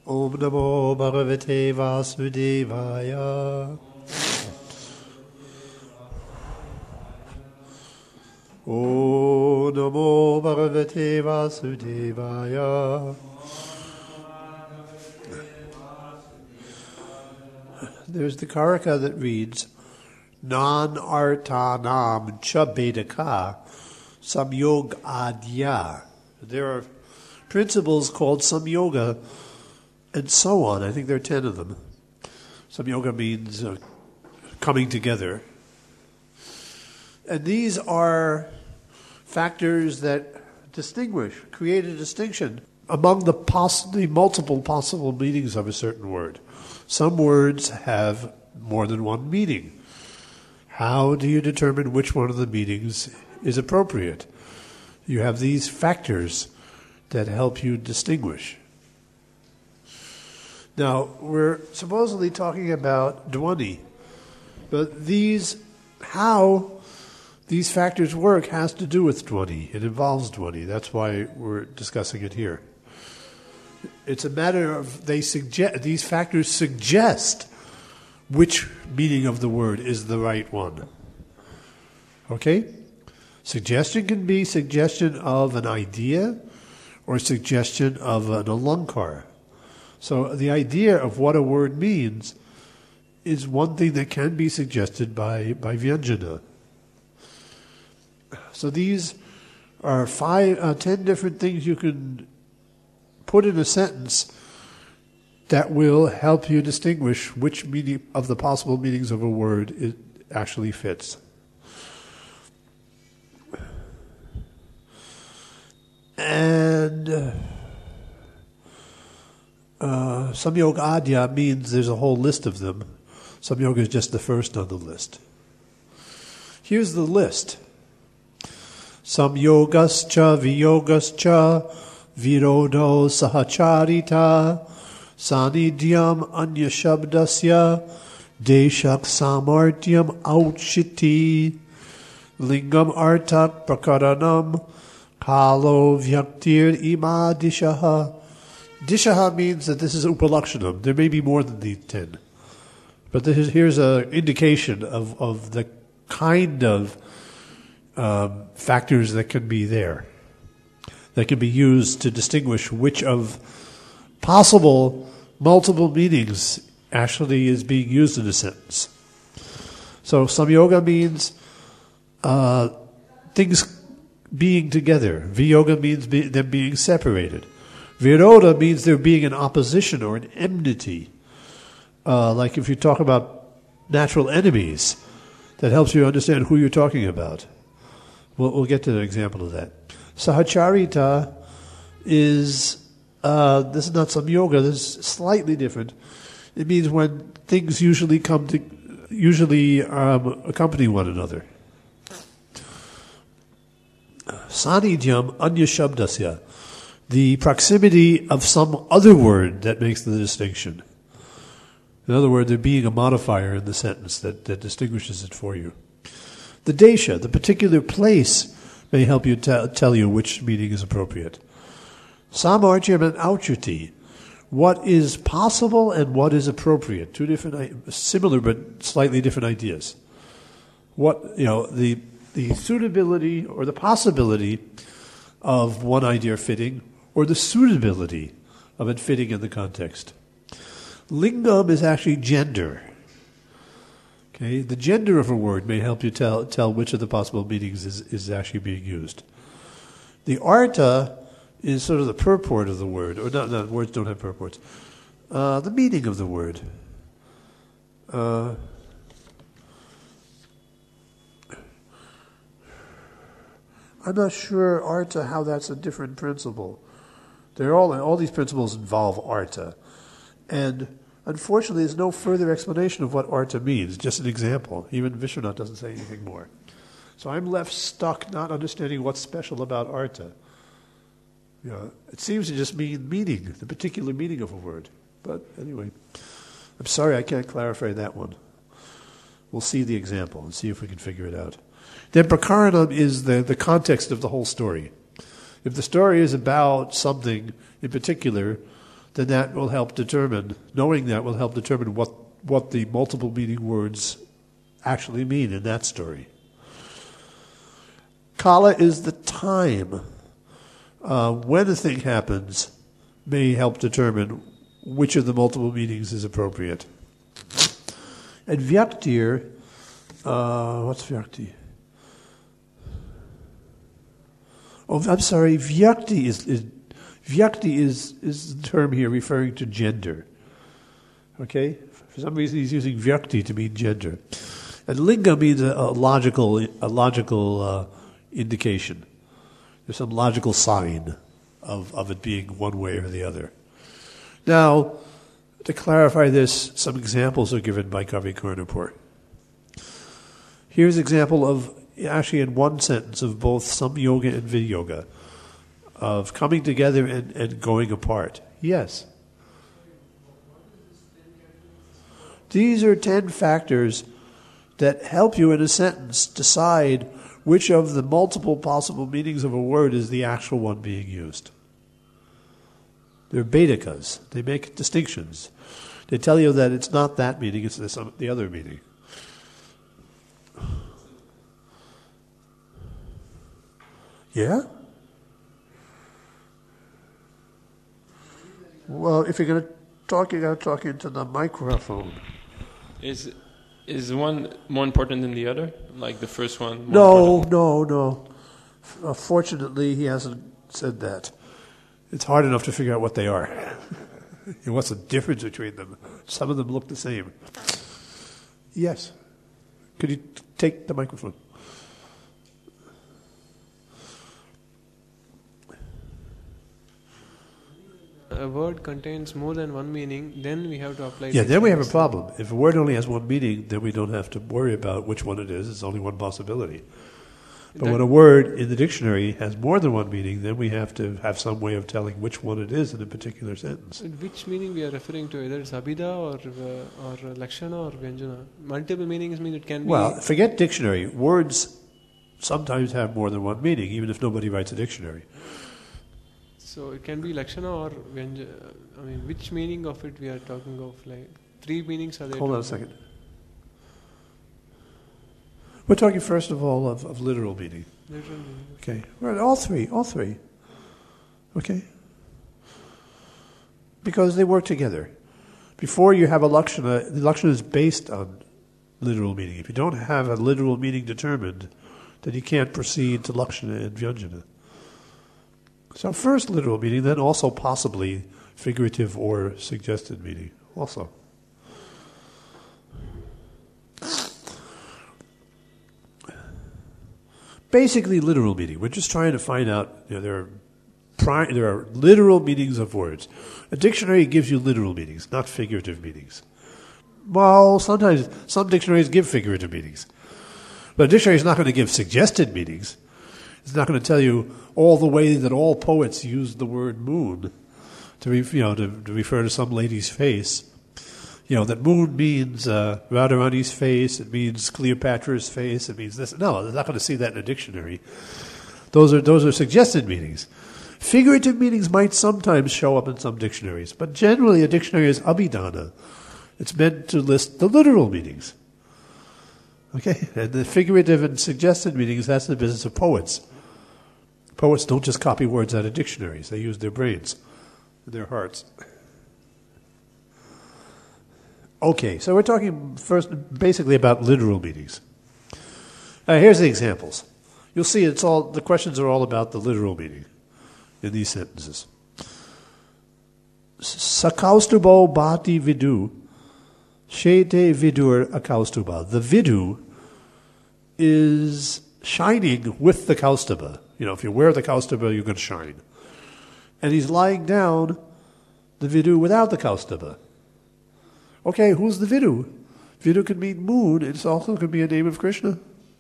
Om Namo Bhagavate Vasudevaya. Om Namo Bhagavate Vasudevaya. There's the Karaka that reads, Non-artanam cha bedaka samyog adya. There are principles called samyoga and so on. I think there are 10 of them. Samyoga means coming together. And these are factors that create a distinction among the multiple possible meanings of a certain word. Some words have more than one meaning. How do you determine which one of the meanings is appropriate? You have these factors that help you distinguish. Now, we're supposedly talking about dhvani, but how these factors work has to do with dhvani. It involves dhvani. That's why we're discussing it here. It's a matter of these factors suggest which meaning of the word is the right one. Okay? Suggestion can be suggestion of an idea or suggestion of an alankar. So the idea of what a word means is one thing that can be suggested by Vyanjana. So these are 10 different things you can put in a sentence that will help you distinguish which meaning of the possible meanings of a word it actually fits. And Samyoga Adya means there's a whole list of them. Samyoga is just the first on the list. Here's the list. Samyogascha viyogascha virodo sahacharita sanidhyam anyashabdasya deshak samartyam outshiti lingam artat prakaranam kalo vyaktir ima dishaha. Dishaha means that this is upalakshanam. There may be more than these 10. But here's an indication of the kind of factors that can be there, that can be used to distinguish which of possible multiple meanings actually is being used in a sentence. So samyoga means things being together. Viyoga means them being separated. Viroda means there being an opposition or an enmity. Like if you talk about natural enemies, that helps you understand who you're talking about. We'll get to an example of that. Sahacharita is, this is not samyoga, this is slightly different. It means when things usually accompany one another. Sanidhyam anyashabdasya, the proximity of some other word that makes the distinction. In other words, there being a modifier in the sentence that distinguishes it for you. The desha, the particular place, may help you tell you which meaning is appropriate. Samartyam and auchuti, what is possible and what is appropriate. Two different, similar but slightly different ideas. The suitability or the possibility of one idea fitting, or the suitability of it fitting in the context. Lingam is actually gender. Okay, the gender of a word may help you tell which of the possible meanings is actually being used. The artha is sort of the purport of the word, or not words don't have purports. The meaning of the word. I'm not sure artha how that's a different principle. All these principles involve artha, and unfortunately, there's no further explanation of what artha means. Just an example. Even Vishwanath doesn't say anything more. So I'm left stuck not understanding what's special about artha. It seems to just mean meaning, the particular meaning of a word. But anyway, I'm sorry I can't clarify that one. We'll see the example and see if we can figure it out. Then prakaranam is the context of the whole story. If the story is about something in particular, then that will help determine, knowing that will help determine what the multiple meaning words actually mean in that story. Kala is the time when a thing happens may help determine which of the multiple meanings is appropriate. And Vyaktir, what's Vyakti? Oh, I'm sorry, Vyakti is the term here referring to gender. Okay? For some reason he's using Vyakti to mean gender. And Linga means a logical indication. There's some logical sign of it being one way or the other. Now, to clarify this, some examples are given by Kavi Karnapur. Here's an example of, actually in one sentence, of both Samyoga and Vidyoga, of coming together and going apart. Yes? These are 10 factors that help you in a sentence decide which of the multiple possible meanings of a word is the actual one being used. They're Bedikas. They make distinctions. They tell you that it's not that meaning, it's the other meaning. Yeah? Well, if you're going to talk, you got to talk into the microphone. Is one more important than the other? Like the first one? No. Fortunately, he hasn't said that. It's hard enough to figure out what they are. What's the difference between them? Some of them look the same. Yes. Could you take the microphone? A word contains more than one meaning, then we have to apply. Yeah, then we have a problem. If a word only has one meaning, then we don't have to worry about which one it is. It's only one possibility. But when a word in the dictionary has more than one meaning, then we have to have some way of telling which one it is in a particular sentence. Which meaning we are referring to? Either it's Abhida or Lakshana or Vyanjana. Multiple meanings mean it can be... Well, forget dictionary. Words sometimes have more than one meaning, even if nobody writes a dictionary. So it can be Lakshana or Vyanjana. I mean, which meaning of it we are talking of? Like 3 meanings are there? Hold on a second. We're talking first of all of literal meaning. Literal meaning. Okay. Right, all three. Okay. Because they work together. Before you have a Lakshana, the Lakshana is based on literal meaning. If you don't have a literal meaning determined, then you can't proceed to Lakshana and Vyanjana. So first literal meaning, then also possibly figurative or suggested meaning also. Basically literal meaning. We're just trying to find out, there are literal meanings of words. A dictionary gives you literal meanings, not figurative meanings. Well, sometimes some dictionaries give figurative meanings. But a dictionary is not going to give suggested meanings. It's not going to tell you all the way that all poets use the word moon to refer to some lady's face. That moon means Radharani's face, it means Cleopatra's face, it means this. No, they're not going to see that in a dictionary. Those are suggested meanings. Figurative meanings might sometimes show up in some dictionaries, but generally a dictionary is abhidana. It's meant to list the literal meanings. Okay? And the figurative and suggested meanings, that's the business of poets. Poets don't just copy words out of dictionaries. They use their brains, their hearts. Okay, so we're talking first basically about literal meanings. Here's the examples. You'll see the questions are all about the literal meaning in these sentences. Sakaustubo bhati vidu, shete vidur akaustuba. The vidu is shining with the kaustubha. If you wear the kaustubha, you're going to shine. And he's lying down, the vidu, without the kaustubha. Okay, who's the Vidu? Vidu could mean moon. It also could be a name of Krishna.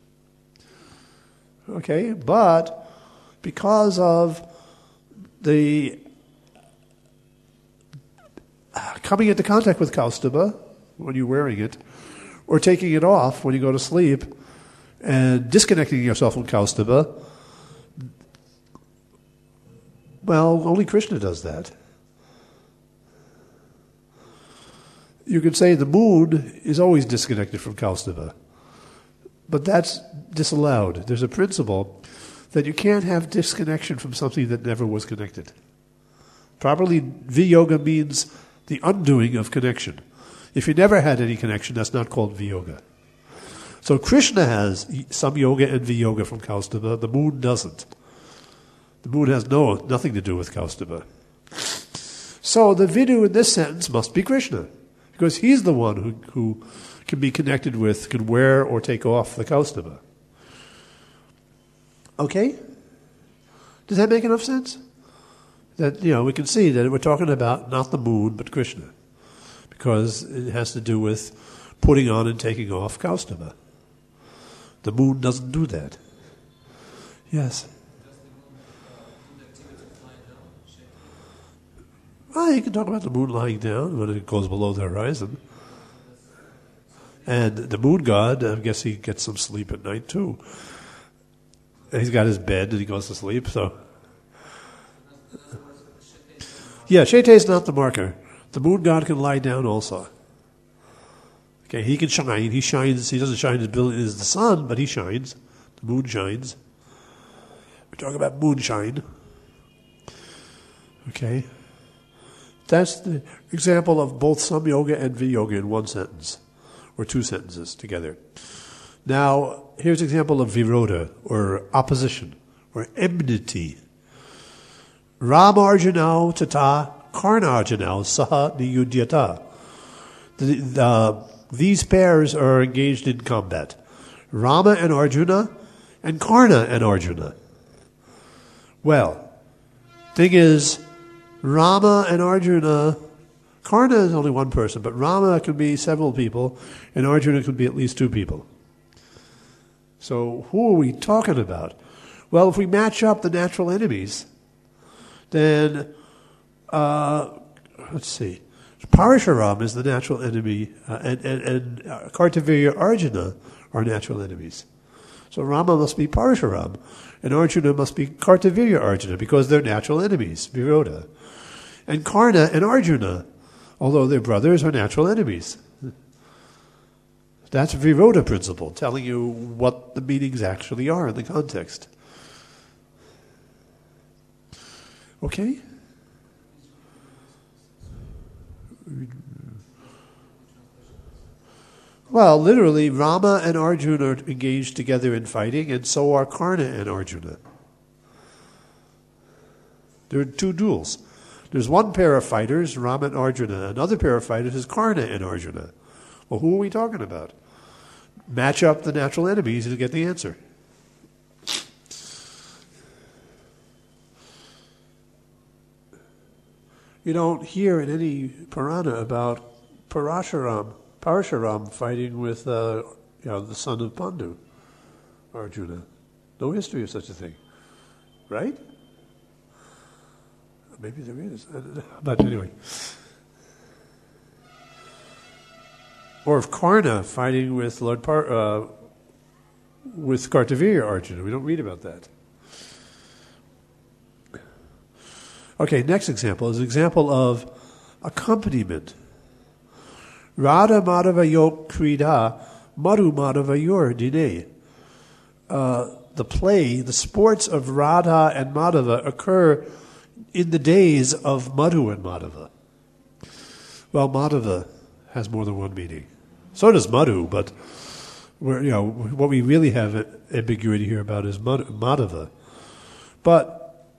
Okay, but because of the coming into contact with kaustubha when you're wearing it, or taking it off when you go to sleep, and disconnecting yourself from kaustubha, well, only Krishna does that. you could say the moon is always disconnected from Kaustubha. But that's disallowed. There's a principle that you can't have disconnection from something that never was connected. Properly, viyoga means the undoing of connection. If you never had any connection, that's not called viyoga. So Krishna has some yoga and viyoga from Kaustubha. The moon doesn't. The moon has nothing to do with Kaustubha. So the Vinu in this sentence must be Krishna, because he's the one who can be connected with, can wear or take off the Kaustubha. Okay? Does that make enough sense? That, we can see that we're talking about not the moon, but Krishna, because it has to do with putting on and taking off Kaustubha. The moon doesn't do that. Yes? Well, you can talk about the moon lying down when it goes below the horizon. And the moon god, I guess he gets some sleep at night too. He's got his bed and he goes to sleep, so. Yeah, Shete is not the marker. The moon god can lie down also. Okay, he can shine. He shines. He doesn't shine as brilliantly as the sun, but he shines. The moon shines. We're talking about moonshine. Okay. That's the example of both samyoga and viyoga in one sentence, or two sentences together. Now, here's an example of viroda, or opposition, or enmity. Rama Arjunau tata Karna Arjunau saha niyudyata. These pairs are engaged in combat. Rama and Arjuna, and Karna and Arjuna. Well, thing is, Rama and Arjuna, Karna is only one person, but Rama can be several people, and Arjuna could be at least two people. So who are we talking about? Well, if we match up the natural enemies, then, let's see, Parashuram is the natural enemy, and Kartavirya Arjuna are natural enemies. So Rama must be Parashuram, and Arjuna must be Kartavirya Arjuna, because they're natural enemies, Viroda. And Karna and Arjuna, although they're brothers, are natural enemies. That's Viroda principle, telling you what the meanings actually are in the context. Okay? Well, literally, Rama and Arjuna are engaged together in fighting, and so are Karna and Arjuna. There are two duels. There's one pair of fighters, Rama and Arjuna. Another pair of fighters is Karna and Arjuna. Well, who are we talking about? Match up the natural enemies and get the answer. You don't hear in any Purana about Parashuram fighting with the son of Pandu, Arjuna. No history of such a thing, right? Maybe there is, but anyway. Or of Karna fighting with with Kartavirya Arjuna. We don't read about that. Okay, next example is an example of accompaniment. Radha Madhava Yok Krida Madhu Madhava Yor Dine. The play, the sports of Radha and Madhava occur in the days of Madhu and Madhava. Well, Madhava has more than one meaning. So does Madhu, but what we really have ambiguity here about is Madhava. But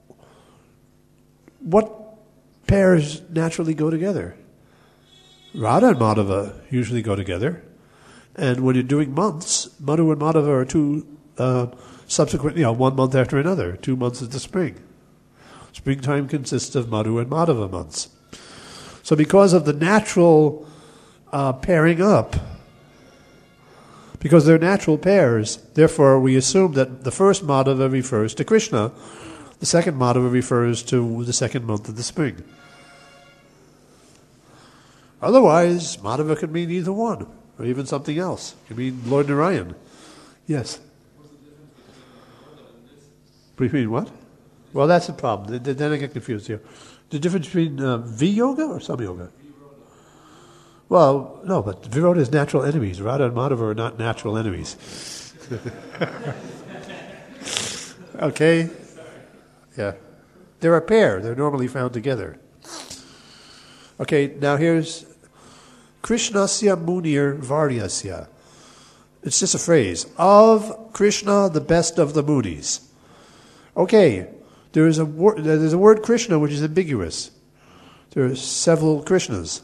what pairs naturally go together? Radha and Madhava usually go together. And when you're doing months, Madhu and Madhava are two subsequent, 1 month after another. 2 months is the spring. Springtime consists of Madhu and Madhava months. So because of the natural pairing up, because they're natural pairs, therefore we assume that the first Madhava refers to Krishna, the second Madhava refers to the second month of the spring. Otherwise, Madhava could mean either one, or even something else. It could mean Lord Narayan. Yes? Between what? Well, that's the problem. Then I get confused here. The difference between V-yoga or Samyoga? Well, no, but Viroda is natural enemies. Radha and Madhava are not natural enemies. Okay? Yeah. They're a pair. They're normally found together. Okay, now here's Krishnasya Munir Varyasya. It's just a phrase. Of Krishna, the best of the Munis. Okay, there's a word Krishna which is ambiguous. There are several Krishnas.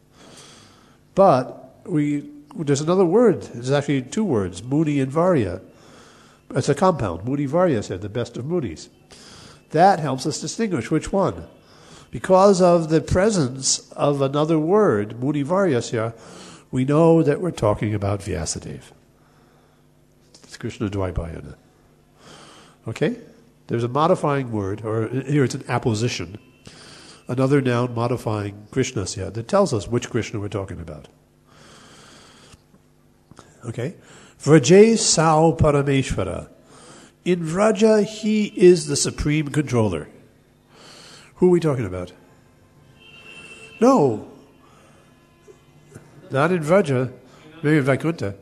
But there's another word. There's actually two words, Muni and Varya. It's a compound. Muni Varya said, the best of Munis. That helps us distinguish which one. Because of the presence of another word, Muni Varyasya, we know that we're talking about Vyasadeva. It's Krishna Dvaipayana. Okay? There's a modifying word, or here it's an apposition. Another noun modifying Krishnasya that tells us which Krishna we're talking about. Okay? Vraje Sao Parameshvara. In Vraja, he is the supreme controller. Who are we talking about? No. Not in Vraja. Maybe in Vaikuntha.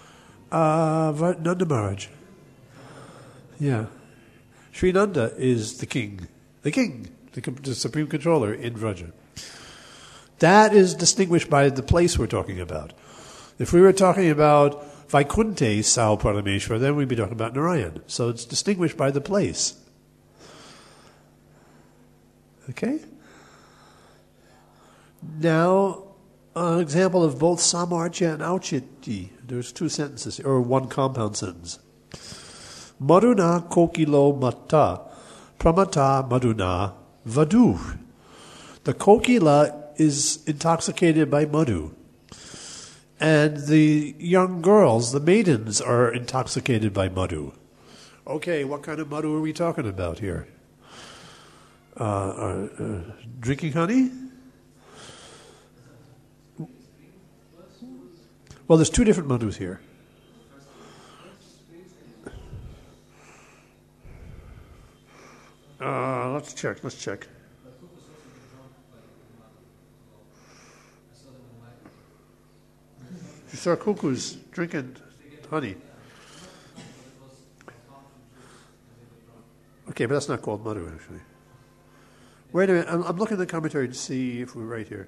Nanda Maharaj. Yeah. Sri Nanda is the king. The supreme controller in Vraja. That is distinguished by the place we're talking about. If we were talking about Vaikunte Sao Parameshwar, then we'd be talking about Narayan. So it's distinguished by the place. Okay? Now, an example of both Samarthya and Auchiti. There's two sentences, or one compound sentence. Madhuna kokilo matta, pramata madhuna vadu. The kokila is intoxicated by madhu. And the young girls, the maidens, are intoxicated by madhu. Okay, what kind of madhu are we talking about here? Drinking honey? Well, there's two different madhus here. Let's check. You saw cuckoos drinking honey. Okay, but that's not called madhu, actually. Wait a minute, I'm looking at the commentary to see if we're right here.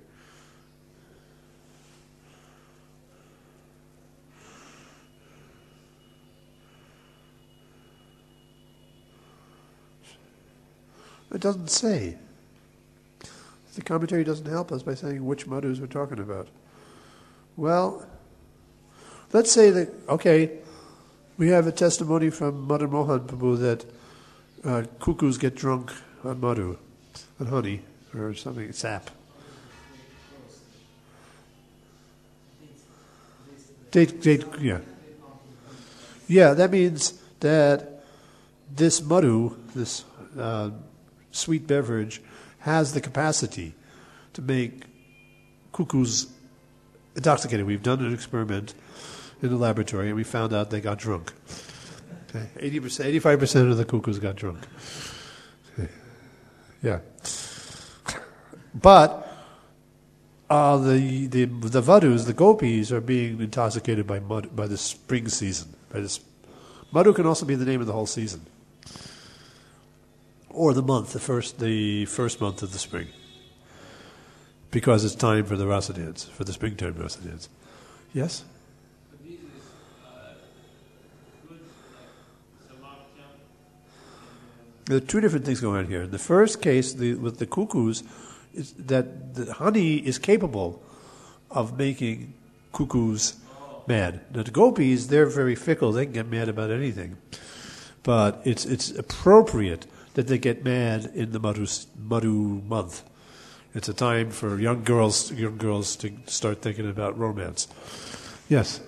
It doesn't say. The commentary doesn't help us by saying which madhus we're talking about. Well, let's say that, okay, we have a testimony from Madan Mohan Prabhu that cuckoos get drunk on madhu, on honey, or something, sap. Yeah. Yeah, that means that this madhu, this sweet beverage, has the capacity to make cuckoos intoxicated. We've done an experiment in the laboratory, and we found out they got drunk. Okay. 85% of the cuckoos got drunk. Okay. Yeah. But the vadus, the gopis, are being intoxicated by the spring season. Madhu can also be the name of the whole season, or the month, the first month of the spring, because it's time for the rasa dance, for the springtime rasa dance. Yes? There are two different things going on here. In the first case, with the cuckoos, is that the honey is capable of making cuckoos mad. Now, the gopis, they're very fickle. They can get mad about anything. But it's appropriate that they get mad in the Madhu month. It's a time for young girls to start thinking about romance. Yes?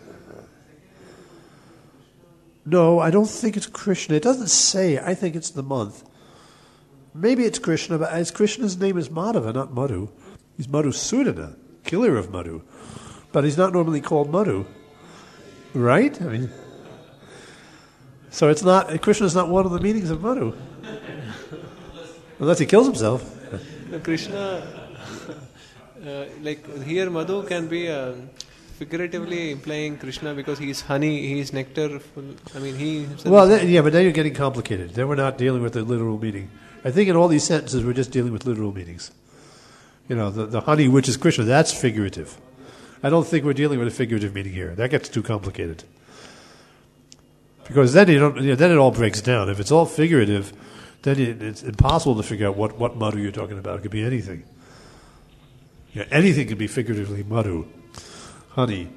No, I don't think it's Krishna. It doesn't say. I think it's the month. Maybe it's Krishna, but Krishna's name is Madhava, not Madhu. He's Madhusudana, killer of Madhu. But he's not normally called Madhu. Right? I mean, so it's not, Krishna's not one of the meanings of Madhu. Unless he kills himself. No, Krishna, Like here, Madhu can be figuratively implying Krishna because he is honey, he is nectar. I mean, he himself. Well, but then you're getting complicated. Then we're not dealing with the literal meaning. I think in all these sentences we're just dealing with literal meanings. You know, the honey, which is Krishna, that's figurative. I don't think we're dealing with a figurative meaning here. That gets too complicated. Because then then it all breaks down. If it's all figurative, then it's impossible to figure out what madhu you're talking about. It could be anything. Yeah, anything could be figuratively madhu, honey.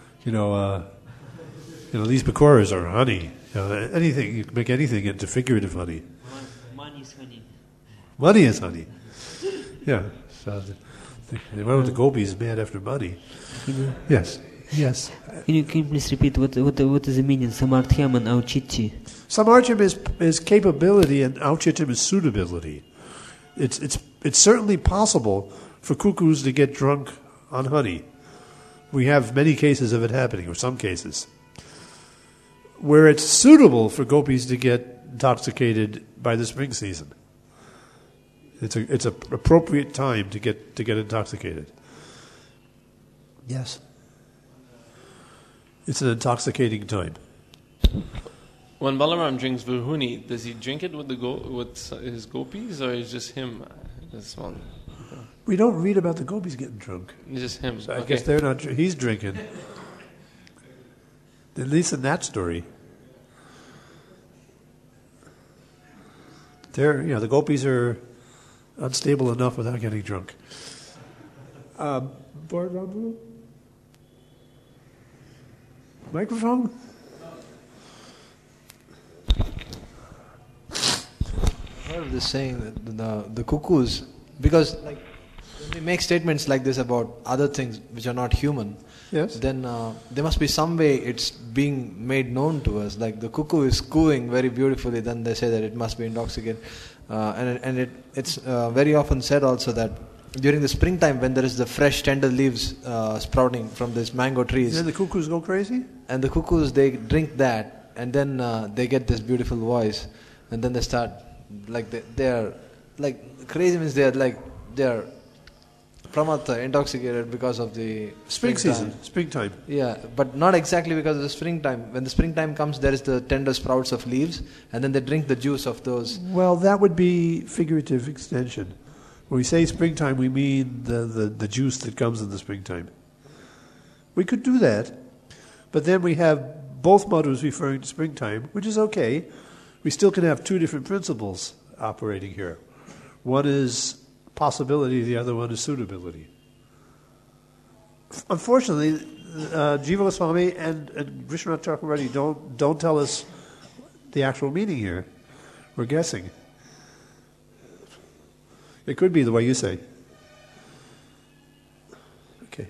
These pakoras are honey. Anything, you can make anything into figurative honey. Money is honey. Money is honey. Yeah. So they went with the gopis mad after money. Yes. Yes. Can you please repeat what is the meaning? Samarthyam and auchityi. Samarthyam is capability and auchityam is suitability. It's certainly possible for cuckoos to get drunk on honey. We have many cases of it happening, or some cases, where it's suitable for gopis to get intoxicated by the spring season. It's an appropriate time to get intoxicated. Yes. It's an intoxicating time. When Balaram drinks Virhuni, does he drink it with his gopis, or is just him? This one. We don't read about the gopis getting drunk. It's just him. So I guess they're not. He's drinking. At least in that story. The gopis are unstable enough without getting drunk. Microphone? I heard this saying that the cuckoos, because like when we make statements like this about other things which are not human, yes, then there must be some way it's being made known to us. Like the cuckoo is cooing very beautifully, then they say that it must be intoxicated. And it's very often said also that during the springtime when there is the fresh tender leaves sprouting from these mango trees, then the cuckoos go crazy? And the cuckoos, they drink that, and then they get this beautiful voice, and then they start, like they're like, crazy means they're pramatha, intoxicated because of the springtime. Yeah, but not exactly because of the springtime. When the springtime comes, there is the tender sprouts of leaves, and then they drink the juice of those. Well, that would be figurative extension. When we say springtime, we mean the juice that comes in the springtime. We could do that, but then we have both madhus referring to springtime, which is okay. We still can have two different principles operating here. One is possibility, the other one is suitability. Unfortunately, Jiva Goswami and Vishwanath Chakravarti don't tell us the actual meaning here. We're guessing. It could be the way you say. Okay.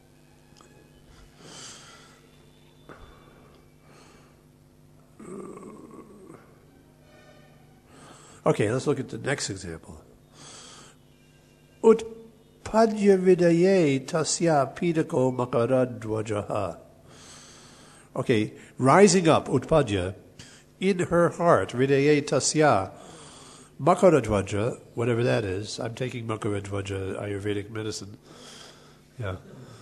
Okay, let's look at the next example. Utpadya vidaye tasya pidako makaradvajaha. Okay, rising up, utpadya, in her heart, vidaye tasya, makaradvaja, whatever that is. I'm taking makaradvaja, Ayurvedic medicine. Yeah.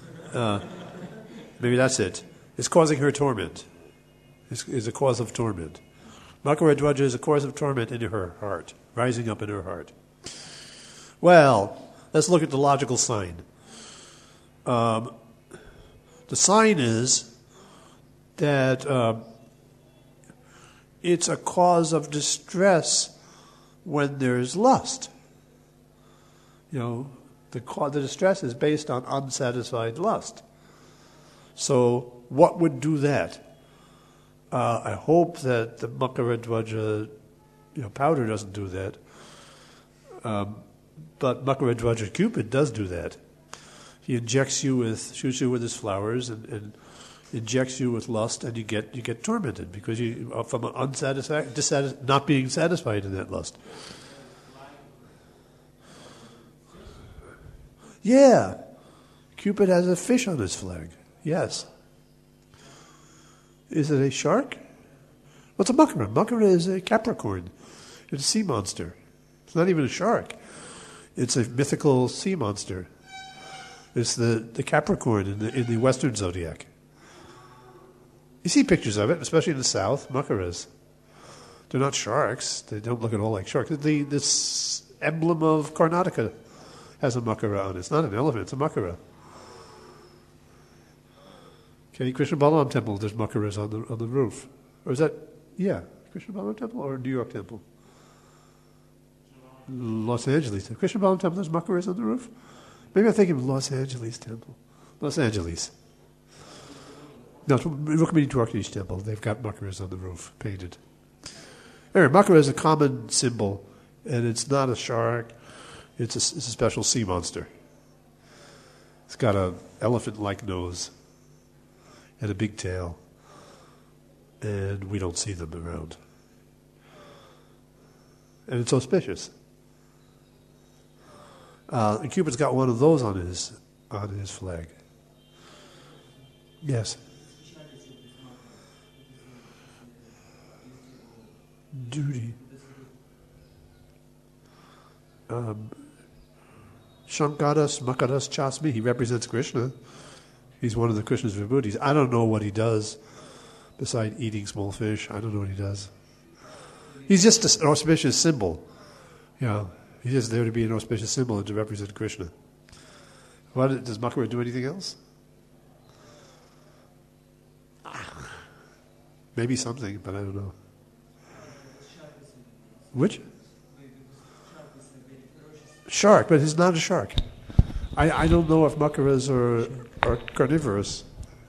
Maybe that's it. It's causing her torment. Is a cause of torment. Makaradvaja is a cause of torment in her heart, rising up in her heart. Well, let's look at the logical sign. The sign is that it's a cause of distress when there's lust. The distress is based on unsatisfied lust. So what would do that? I hope that the Makaradvaja powder doesn't do that. But Makaradvaja Cupid does do that. He shoots you with his flowers and injects you with lust, and you get tormented because you from not being satisfied in that lust. Yeah, Cupid has a fish on his flag. Yes. Is it a shark? What's a Makara? Makara is a Capricorn. It's a sea monster. It's not even a shark. It's a mythical sea monster. It's the Capricorn in the Western zodiac. You see pictures of it, especially in the South, Makaras. They're not sharks. They don't look at all like sharks. This emblem of Karnataka has a Makara on it. It's not an elephant, it's a Makara. Okay, Krishna Balaram Temple, there's Makaras on the roof. Or is that, Krishna Balaram Temple or New York Temple? Los Angeles. Krishna Balaram Temple, there's Makaras on the roof? Maybe I'm thinking of Los Angeles Temple. Los Angeles. No, it's Rukmini Dwarkadish Temple. They've got Makaras on the roof, painted. Anyway, Makara is a common symbol, and it's not a shark. It's a special sea monster. It's got an elephant-like nose and a big tail, and we don't see them around. And it's auspicious. And Cupid's got one of those on his flag. Yes. Duty. Shankaras Makaras Chasmi. He represents Krishna. He's one of the Krishna's vibhutis. I don't know what he does besides eating small fish. I don't know what he does. He's just an auspicious symbol. He's just there to be an auspicious symbol and to represent Krishna. Does Makara do anything else? Maybe something, but I don't know. Which? Shark, but he's not a shark. I don't know if Makaras are carnivorous.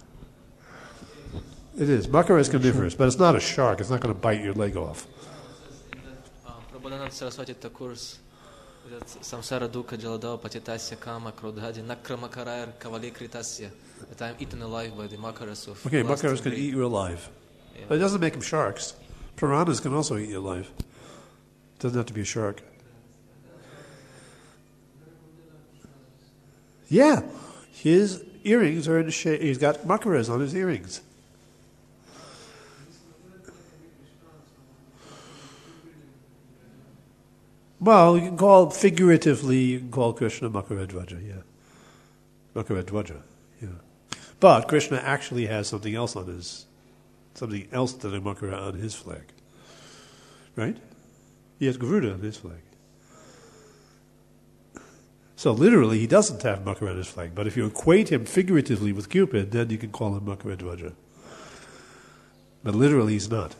It is. Makara is carnivorous, but it's not a shark. It's not going to bite your leg off. Prabodhananda Saraswati Thakur's Samsara Dukkha Jaladava Patitasya Kama Krodhadi Nakramakarayar Kavali Kritasya, that I am eaten alive by the Makaras of. Okay, Makaras can eat you alive. Yeah. But it doesn't make them sharks. Piranhas can also eat you alive. It doesn't have to be a shark. Yeah, his earrings are in the shape. He's got Makaras on his earrings. Well, you can call Krishna Makaradwaja, Makaradwaja, But Krishna actually has something else than a Makara on his flag. Right? He has Garuda on his flag. So literally, he doesn't have Makara on his flag. But if you equate him figuratively with Cupid, then you can call him Makaradwaja. But literally, he's not.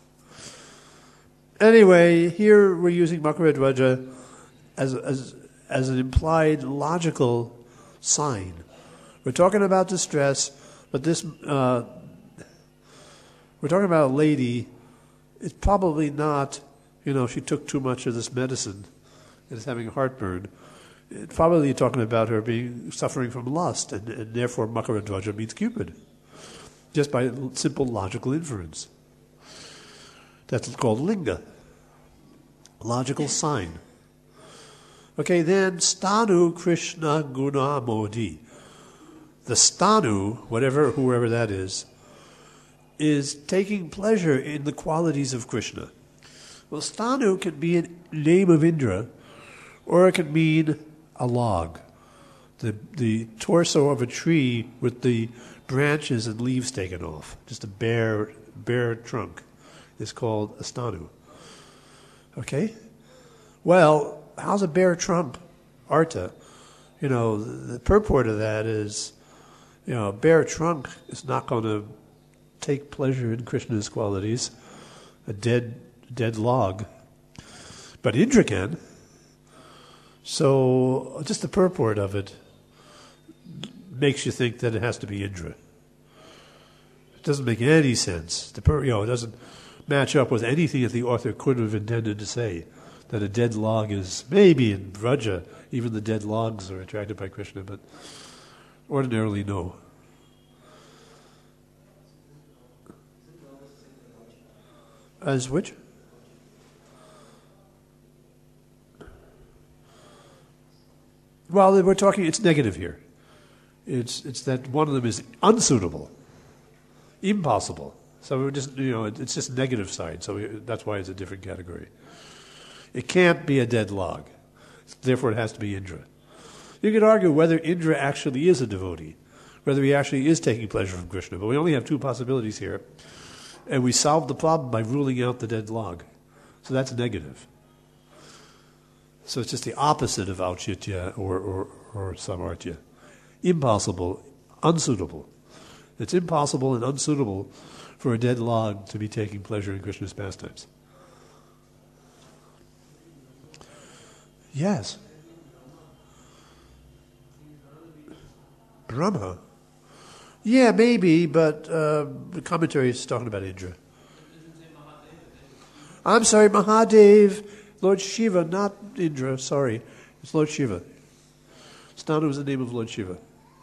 Anyway, here we're using Makaradwaja as an implied logical sign. We're talking about distress, but we're talking about a lady. It's probably not, she took too much of this medicine and is having heartburn. It's probably talking about her suffering from lust, and therefore Makaradwaja means Cupid, just by simple logical inference. That's called linga. Logical sign. Okay, then Stanu Krishna Guna Modi. The Stanu, whoever that is taking pleasure in the qualities of Krishna. Well, Stanu can be a name of Indra, or it can mean a log. The torso of a tree with the branches and leaves taken off. Just a bare trunk is called a Stanu. Okay? Well, how's a bare trunk artha? The purport of that is, a bare trunk is not going to take pleasure in Krishna's qualities, a dead log. But Indra can. So just the purport of it makes you think that it has to be Indra. It doesn't make any sense. It doesn't match up with anything that the author could have intended to say, that a dead log is, maybe in Vraja, even the dead logs are attracted by Krishna, but ordinarily no. As which? Well, we're talking, it's negative here. It's that one of them is unsuitable, impossible. So we're just, it's just negative side. So that's why it's a different category. It can't be a dead log. Therefore, it has to be Indra. You could argue whether Indra actually is a devotee, whether he actually is taking pleasure from Krishna, but we only have two possibilities here. And we solved the problem by ruling out the dead log. So that's negative. So it's just the opposite of Auchitya or Samarthya. Impossible, unsuitable. It's impossible and unsuitable for a dead log to be taking pleasure in Krishna's pastimes. Yes. Brahma? Yeah, maybe, but the commentary is talking about Indra. I'm sorry, Mahadev, Lord Shiva, not Indra, sorry. It's Lord Shiva. Stanu is the name of Lord Shiva.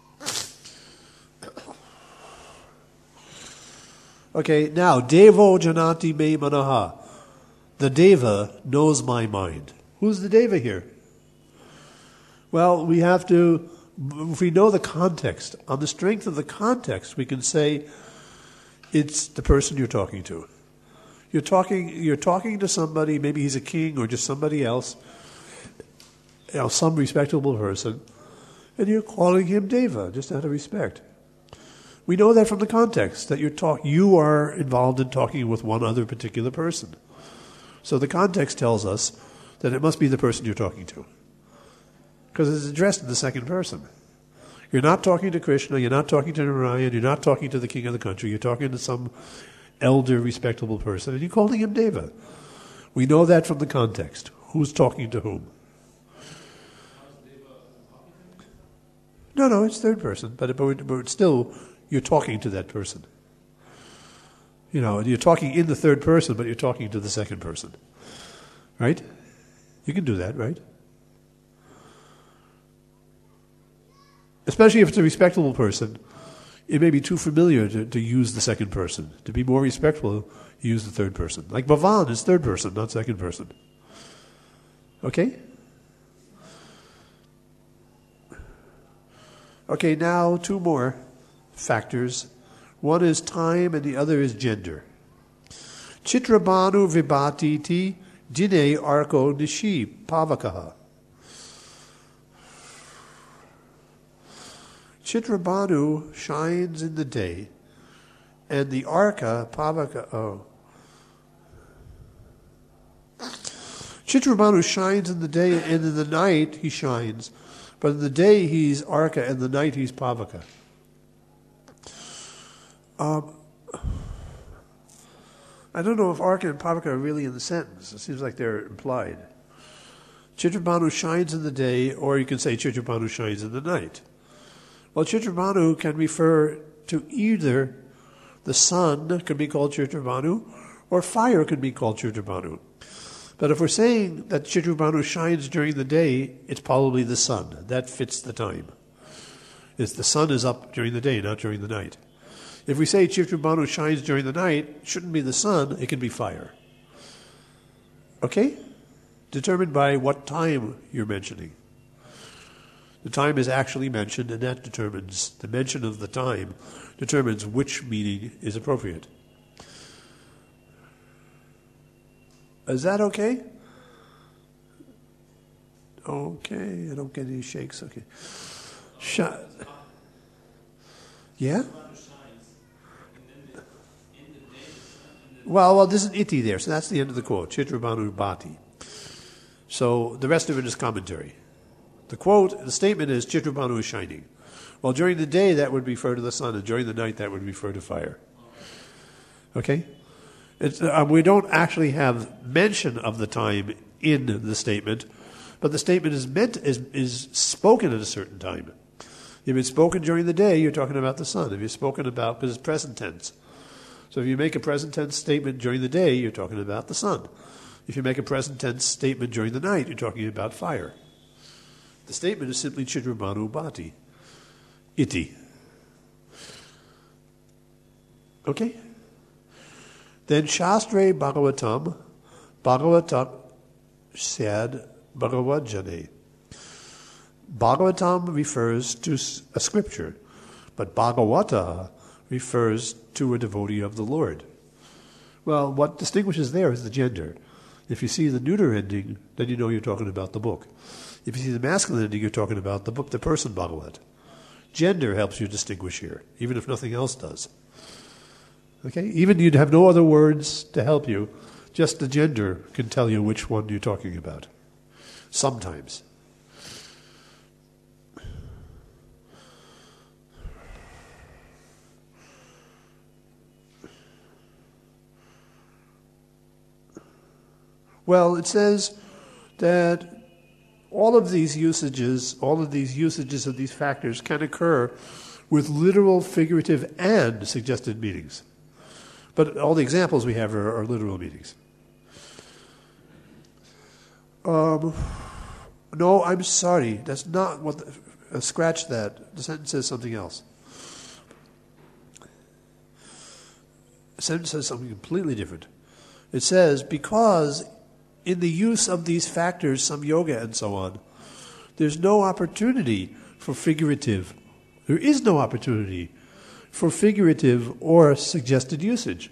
Okay, now, Devo Janati Me Manaha. The Deva knows my mind. Who's the Deva here? Well, we have to, if we know the context, on the strength of the context, we can say it's the person you're talking to. You're talking to somebody, maybe he's a king or just somebody else, some respectable person, and you're calling him Deva, just out of respect. We know that from the context, that you are involved in talking with one other particular person. So the context tells us that it must be the person you're talking to, because it's addressed in the second person. You're not talking to Krishna, you're not talking to Narayan, you're not talking to the king of the country, you're talking to some elder, respectable person, and you're calling him Deva. We know that from the context. Who's talking to whom? No, it's third person, but still, you're talking to that person. You're talking in the third person, but you're talking to the second person. Right? You can do that, right? Especially if it's a respectable person, it may be too familiar to use the second person. To be more respectful, you use the third person. Like Bhavan is third person, not second person. Okay? Okay, now two more factors. One is time and the other is gender. Chitrabhanu vibhati ti dine arko nishi pavakaha. Chitrabhanu shines in the day, and the arka, pavaka, Chitrabhanu shines in the day, and in the night he shines, but in the day he's arka, and in the night he's pavaka. I don't know if arka and pavaka are really in the sentence. It seems like they're implied. Chitrabhanu shines in the day, or you can say Chitrabhanu shines in the night. Well, Chitrabhanu can refer to either the sun could be called Chitrabhanu, or fire could be called Chitrabhanu. But if we're saying that Chitrabhanu shines during the day, it's probably the sun. That fits the time. The sun is up during the day, not during the night. If we say Chitrabhanu shines during the night, it shouldn't be the sun, it can be fire. Okay? Determined by what time you're mentioning. The time is actually mentioned, and that determines, the mention of the time determines which meaning is appropriate. Is that okay? Okay, I don't get any shakes. Okay. Yeah? Well, there's an iti there, so that's the end of the quote. Chitrabhanu bhati. So the rest of it is commentary. The statement is Chitrabhanu is shining. Well, during the day that would refer to the sun, and during the night that would refer to fire. Okay? We don't actually have mention of the time in the statement, but the statement is spoken at a certain time. If it's spoken during the day, you're talking about the sun. If it's spoken about, because it's present tense. So if you make a present tense statement during the day, you're talking about the sun. If you make a present tense statement during the night, you're talking about fire. The statement is simply Chitrabhanu bhati. Iti. Okay? Then Shastre Bhagavatam said Bhagavad-jane. Bhagavatam refers to a scripture, but Bhagavata refers to a devotee of the Lord. Well, what distinguishes there is the gender. If you see the neuter ending, then you know you're talking about the book. If you see the masculinity, you're talking about the person Bhagavat. Gender helps you distinguish here, even if nothing else does. Okay? Even you'd have no other words to help you. Just the gender can tell you which one you're talking about. Sometimes. Well, it says that all of these usages of these factors can occur with literal, figurative, and suggested meanings. But all the examples we have are literal meanings. No, I'm sorry. That's not what... scratch that. The sentence says something else. The sentence says something completely different. It says, because in the use of these factors, some yoga and so on, there's no opportunity for figurative. There is no opportunity for figurative or suggested usage.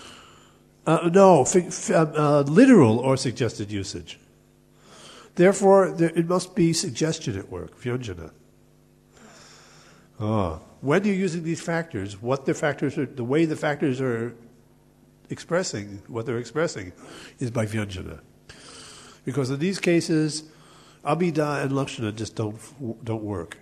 Literal or suggested usage. Therefore, it must be suggestion at work, vyanjana. When you're using these factors, the way the factors are expressing, what they're expressing, is by vyanjana. Because in these cases, abhida and lakshana just don't work.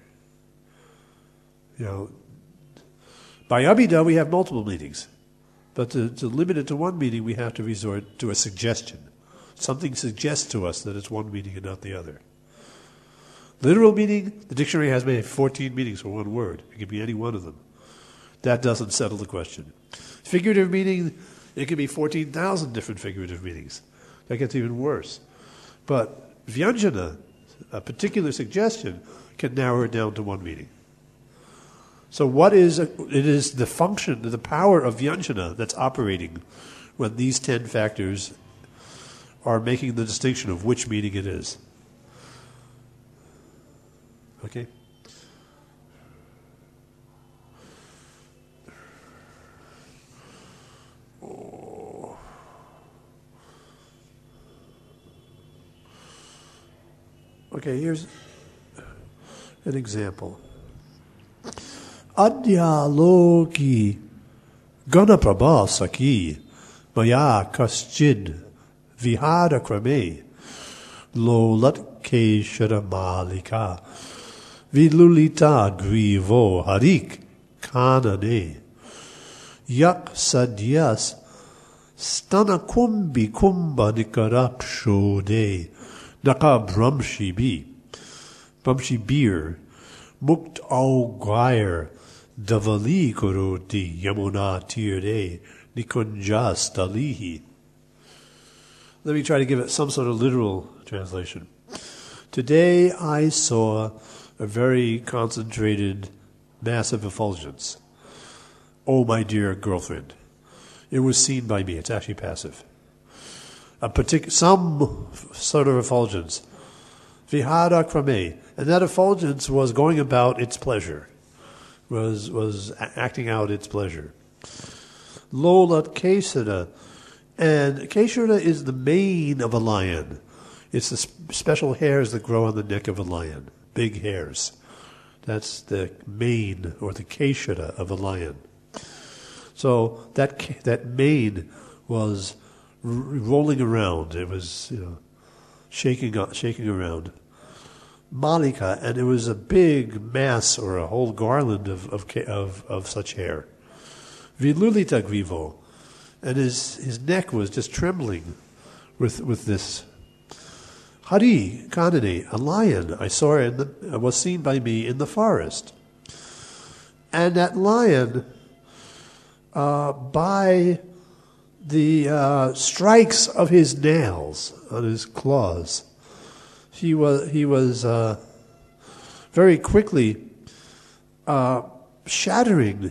By abhida we have multiple meanings, but to limit it to one meaning, we have to resort to a suggestion. Something suggests to us that it's one meaning and not the other. Literal meaning, the dictionary has maybe 14 meanings for one word. It could be any one of them. That doesn't settle the question. Figurative meaning, it could be 14,000 different figurative meanings. That gets even worse. But vyanjana, a particular suggestion, can narrow it down to one meaning. So it is the function, the power of vyanjana that's operating when these 10 factors are making the distinction of which meaning it is. Okay? Okay, here's an example. Adya loki ganaprabha saki maya kaschid vihara krame lolat keshara malika vilulita grivo harik kanane yak sadyas stanakumbi kumba nikarakshode naka brahmshi bir mukt au gair davali koroti yamuna tirde nikunjas dalihi. Let me try to give it some sort of literal translation. Today I saw a very concentrated, massive effulgence. Oh, my dear girlfriend. It was seen by me. It's actually passive. Some sort of effulgence. Vihara krame. And that effulgence was going about its pleasure. Was acting out its pleasure. Lolat kesara. And kesara is the mane of a lion. It's the special hairs that grow on the neck of a lion. Big hairs. That's the mane or the kesara of a lion. So that mane was rolling around. It was shaking around. Malika, and it was a big mass or a whole garland of such hair. Vilulita grivo, and his neck was just trembling with this. Hari kanane, a lion I saw was seen by me in the forest, and that lion, by the strikes of his nails on his claws, he was very quickly shattering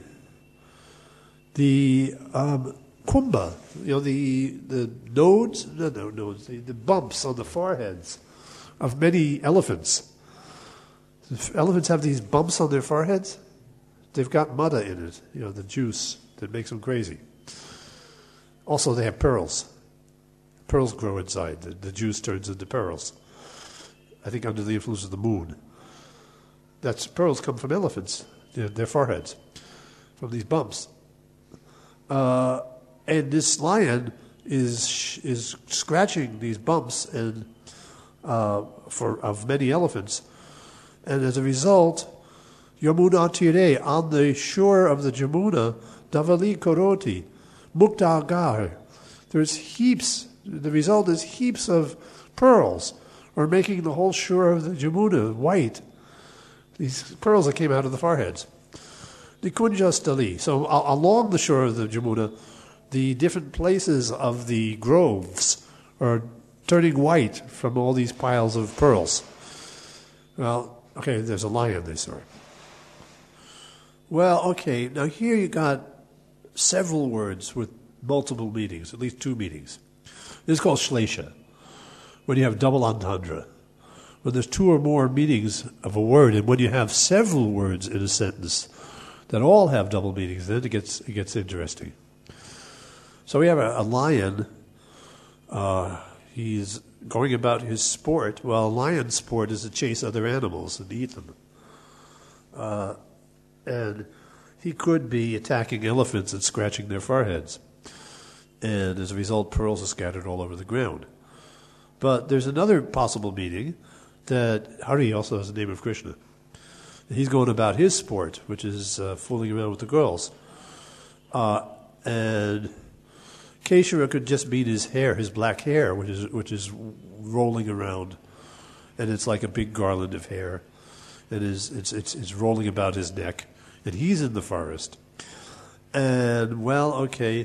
the kumbha, the nodes, the bumps on the foreheads of many elephants. Elephants have these bumps on their foreheads. They've got mudda in it, the juice that makes them crazy. Also, they have pearls. Pearls grow inside. The juice turns into pearls. I think under the influence of the moon. Pearls come from elephants, their foreheads, from these bumps. And this lion is scratching these bumps and of many elephants, and as a result, Yamuna Tire, on the shore of the Jamuna, Davali Koroti, Mukta Agar, there's heaps. The result is heaps of pearls are making the whole shore of the Jamuna white. These pearls that came out of the foreheads. The Kunjastali. So along the shore of the Jamuna, the different places of the groves are turning white from all these piles of pearls. Well, okay, there's a lion there, sorry. Well, okay, now here you got several words with multiple meanings, at least two meanings. This is called Shlesha, when you have double entendre. When there's two or more meanings of a word, and when you have several words in a sentence that all have double meanings, then it gets interesting. So we have a lion. He's going about his sport. Well, a lion's sport is to chase other animals and eat them. And he could be attacking elephants and scratching their foreheads. And as a result, pearls are scattered all over the ground. But there's another possible meaning that Hari also has the name of Krishna. He's going about his sport, which is fooling around with the girls. And Keshara could just mean his hair, his black hair, which is rolling around, and it's like a big garland of hair, and it's rolling about his neck, and he's in the forest. And well, okay,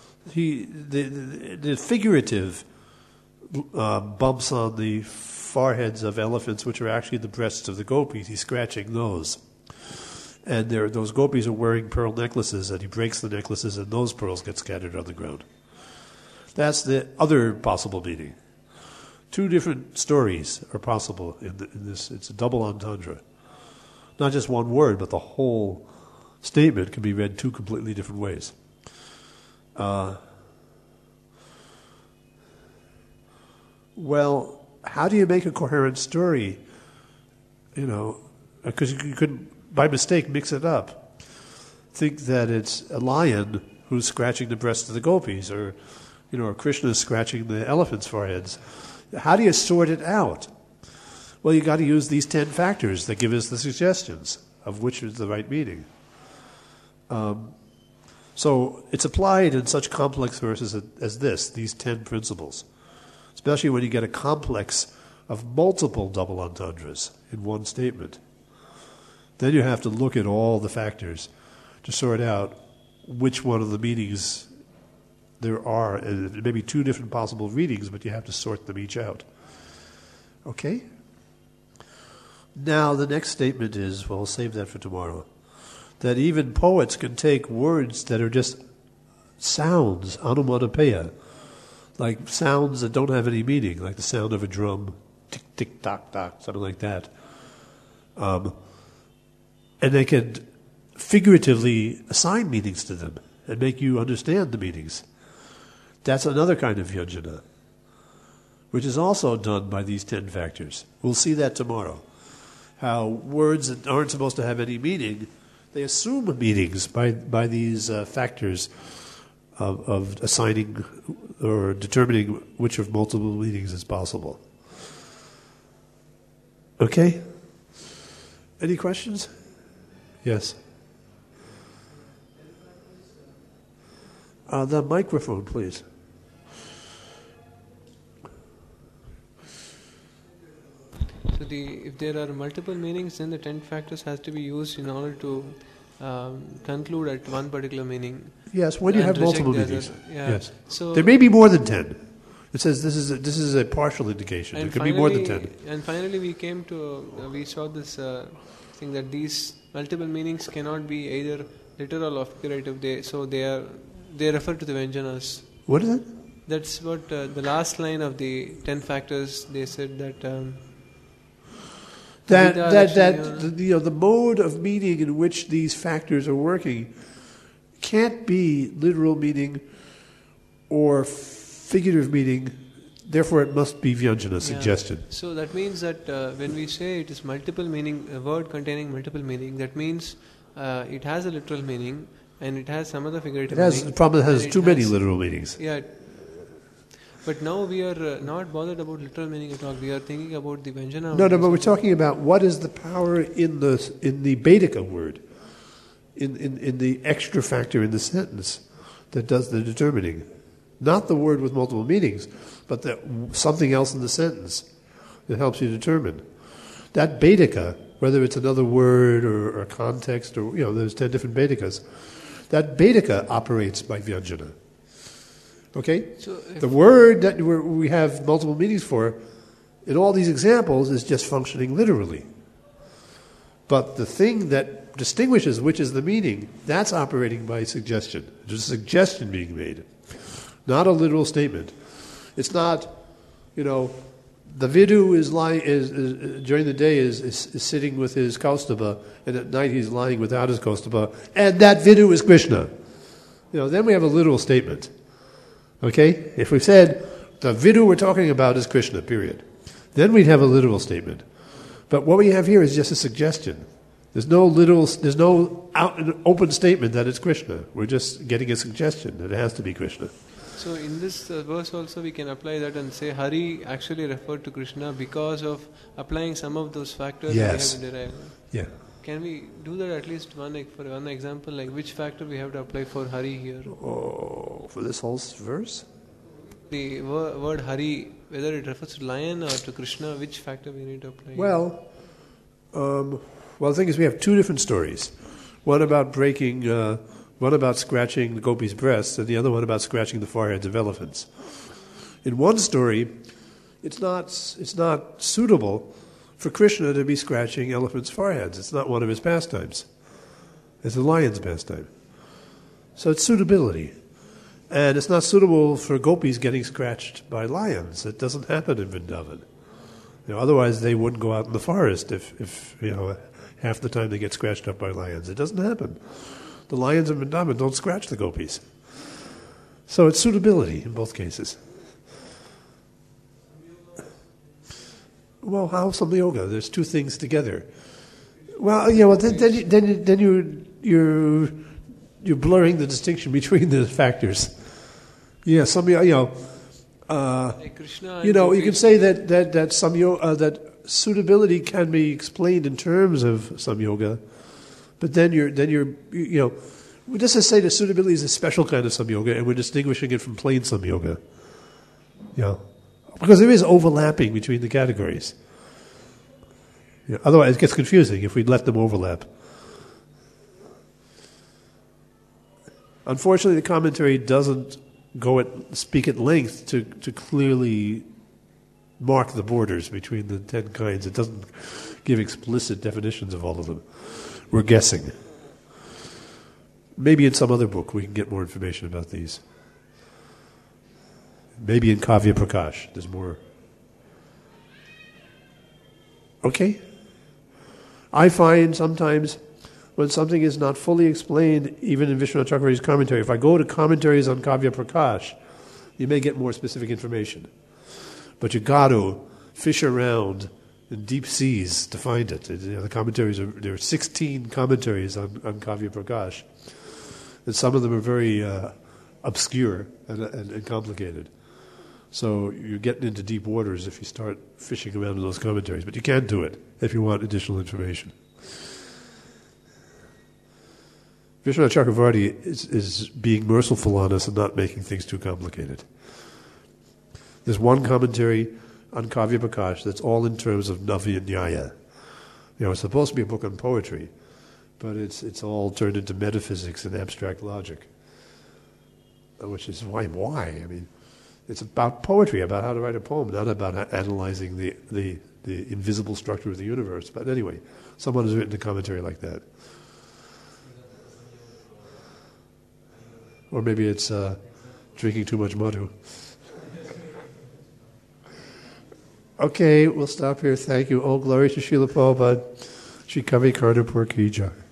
the figurative bumps on the foreheads of elephants, which are actually the breasts of the gopis. He's scratching those. And those gopis are wearing pearl necklaces, and he breaks the necklaces, and those pearls get scattered on the ground. That's the other possible meaning. Two different stories are possible in this. It's a double entendre. Not just one word, but the whole statement can be read two completely different ways. Well, how do you make a coherent story? Because you could, by mistake, mix it up. Think that it's a lion who's scratching the breast of the gopis, or Krishna scratching the elephants' foreheads. How do you sort it out? Well, you got to use these 10 factors that give us the suggestions of which is the right meaning. So it's applied in such complex verses as these 10 principles, especially when you get a complex of multiple double entendres in one statement. Then you have to look at all the factors to sort out which one of the meanings there are, and maybe two different possible readings, but you have to sort them each out. Okay? Now, the next statement is, well, we'll save that for tomorrow, that even poets can take words that are just sounds, onomatopoeia, like sounds that don't have any meaning, like the sound of a drum, tick, tick, tock, tock, something like that. And they can figuratively assign meanings to them and make you understand the meanings. That's another kind of yajna, which is also done by these 10 factors. We'll see that tomorrow. How words that aren't supposed to have any meaning, they assume meanings by these factors of assigning or determining which of multiple meanings is possible. Okay? Any questions? Yes. The microphone, please. So if there are multiple meanings, then the 10 factors has to be used in order to conclude at one particular meaning. Yes, when you have multiple meanings. Yeah. Yes. So there may be more than 10. It says this is a partial indication. It could be more than 10. And finally we saw this thing that these multiple meanings cannot be either literal or figurative. They refer to the Vyanjanas. What is it? That's what the last line of the 10 factors, they said that the mode of meaning in which these factors are working can't be literal meaning or figurative meaning Therefore, it must be Vyanjana, suggestion. So that means that when we say it is multiple meaning, a word containing multiple meaning, that means it has a literal meaning and it has some other figurative meaning. The problem has and too it many has- literal meanings. Yeah. But now we are not bothered about literal meaning at all. We are thinking about the Vyanjana. No, but we're talking about what is the power in the Vedika word, in the extra factor in the sentence that does the determining. Not the word with multiple meanings, but something else in the sentence that helps you determine. That Vedika, whether it's another word or a context, or there's 10 different Vedikas, that Vedika operates by Vyanjana. Okay? So The word that we have multiple meanings for, in all these examples, is just functioning literally. But the thing that distinguishes which is the meaning, that's operating by suggestion. There's a suggestion being made, not a literal statement. It's not, the Vidu is lying during the day is sitting with his Kaustubha, and at night he's lying without his Kaustubha, and that Vidu is Krishna. Then we have a literal statement. Okay? If we said the Vidu we're talking about is Krishna, period, then we'd have a literal statement. But what we have here is just a suggestion. There's no open statement that it's Krishna. We're just getting a suggestion that it has to be Krishna. So in this verse also we can apply that and say Hari actually referred to Krishna because of applying some of those factors Yes. we have to derive. Yeah. Can we do that at least for one example, like which factor we have to apply for Hari here? Oh, for this whole verse? The word Hari, whether it refers to lion or to Krishna, which factor we need to apply? Well, the thing is we have two different stories. One about one about scratching the gopi's breasts, and the other one about scratching the foreheads of elephants. In one story, it's not suitable for Krishna to be scratching elephants' foreheads. It's not one of his pastimes. It's a lion's pastime. So it's suitability. And it's not suitable for gopis getting scratched by lions. It doesn't happen in Vrindavan. Otherwise they wouldn't go out in the forest if half the time they get scratched up by lions. It doesn't happen. The lions of Vrindavan don't scratch the gopis. So it's suitability in both cases. Well, how samyoga? There's two things together. Well, then you're blurring the distinction between the factors. Yeah, Like Krishna and you can say that suitability can be explained in terms of samyoga, but then you're we just say that suitability is a special kind of samyoga, and we're distinguishing it from plain samyoga. Because there is overlapping between the categories. Otherwise, it gets confusing if we let them overlap. Unfortunately, the commentary doesn't speak at length to clearly mark the borders between the 10 kinds. It doesn't give explicit definitions of all of them. We're guessing. Maybe in some other book we can get more information about these. Maybe in Kavya Prakash there's more. Okay? I find sometimes when something is not fully explained, even in Vishwanath Chakravarti's commentary, if I go to commentaries on Kavya Prakash, you may get more specific information. But you got to fish around in deep seas to find it. The commentaries there are 16 commentaries on Kavya Prakash, and some of them are very obscure and complicated. So you're getting into deep waters if you start fishing around in those commentaries. But you can do it if you want additional information. Vishwanath Chakravarti is being merciful on us and not making things too complicated. There's one commentary on Kavya Prakash that's all in terms of Navya Nyaya. It's supposed to be a book on poetry, but it's all turned into metaphysics and abstract logic, which is why? I mean, it's about poetry, about how to write a poem, not about analyzing the invisible structure of the universe. But anyway, someone has written a commentary like that. Or maybe it's drinking too much madhu. Okay, we'll stop here. Thank you. All glory to Srila Prabhupada. Shri Kavi Karnapur Ki Jai.